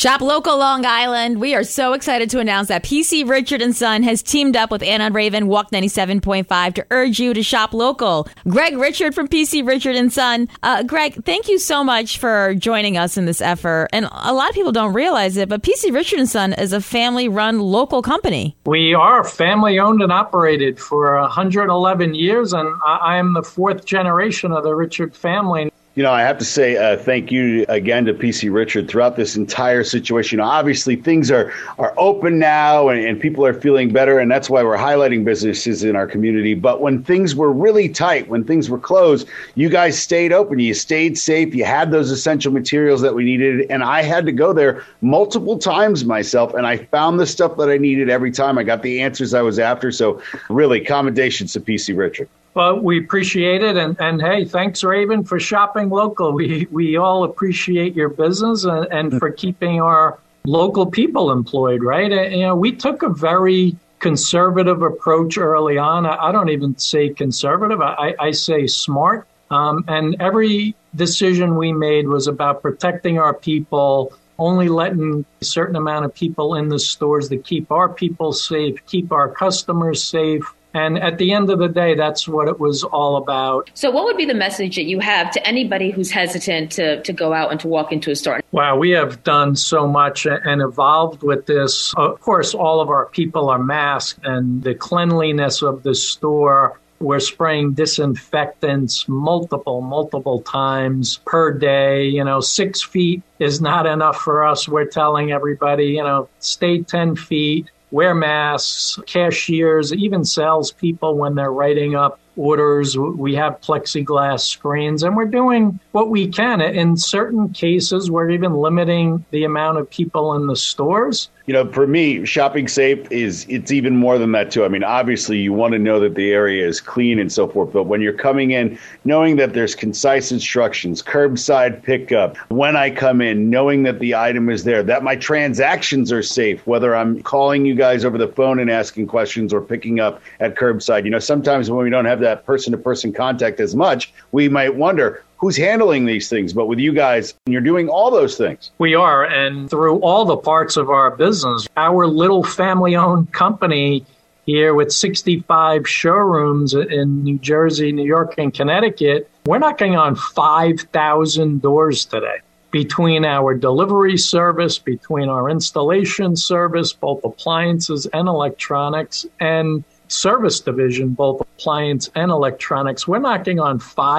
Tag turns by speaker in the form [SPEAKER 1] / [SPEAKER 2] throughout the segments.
[SPEAKER 1] Shop local, Long Island. We are so excited to announce that PC Richard & Son has teamed up with Anna Raven, Walk 97.5 to urge you to shop local. Greg Richard from PC Richard & Son. Greg, thank you so much for joining us in this effort. And a lot of people don't realize it, but PC Richard & Son is a family-run local company.
[SPEAKER 2] We are family-owned and operated for 111 years, and I am the fourth generation of the Richard family.
[SPEAKER 3] You know, I have to say thank you again to PC Richard throughout this entire situation. Obviously, things are open now and people are feeling better, and that's why we're highlighting businesses in our community. But when things were really tight, when things were closed, you guys stayed open. You stayed safe. You had those essential materials that we needed, and I had to go there multiple times myself, and I found the stuff that I needed every time. I got the answers I was after. So really, commendations to PC Richard.
[SPEAKER 2] Well, we appreciate it. And hey, thanks, Raven, for shopping local. We all appreciate your business and for keeping our local people employed, right? You know, we took a very conservative approach early on. I don't even say conservative. I say smart. And every decision we made was about protecting our people, only letting a certain amount of people in the stores to keep our people safe, keep our customers safe. And at the end of the day, that's what it was all about.
[SPEAKER 4] So what would be the message that you have to anybody who's hesitant to go out and to walk into a store?
[SPEAKER 2] Wow, we have done so much and evolved with this. Of course, all of our people are masked, and the cleanliness of the store, we're spraying disinfectants multiple times per day. 6 feet is not enough for us. We're telling everybody, stay 10 feet. Wear masks, cashiers, even salespeople when they're writing up orders. We have plexiglass screens, and we're doing what we can. In certain cases, we're even limiting the amount of people in the stores.
[SPEAKER 3] For me, shopping safe it's even more than that, too. I mean, obviously, you want to know that the area is clean and so forth. But when you're coming in, knowing that there's concise instructions, curbside pickup, when I come in, knowing that the item is there, that my transactions are safe, whether I'm calling you guys over the phone and asking questions or picking up at curbside. Sometimes when we don't have that person-to-person contact as much, we might wonder, who's handling these things? But with you guys, you're doing all those things.
[SPEAKER 2] We are. And through all the parts of our business, our little family-owned company here with 65 showrooms in New Jersey, New York, and Connecticut, we're knocking on 5,000 doors today. Between our delivery service, between our installation service, both appliances and electronics, and service division, both appliance and electronics, we're knocking on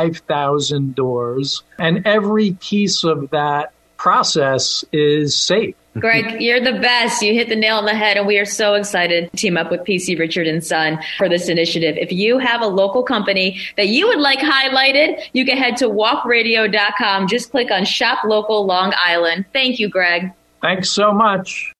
[SPEAKER 2] 5,000 doors, and every piece of that process is safe.
[SPEAKER 4] Greg, you're the best. You hit the nail on the head, and we are so excited to team up with PC Richard & Son for this initiative. If you have a local company that you would like highlighted, you can head to walkradio.com. Just click on Shop Local Long Island. Thank you, Greg.
[SPEAKER 2] Thanks so much.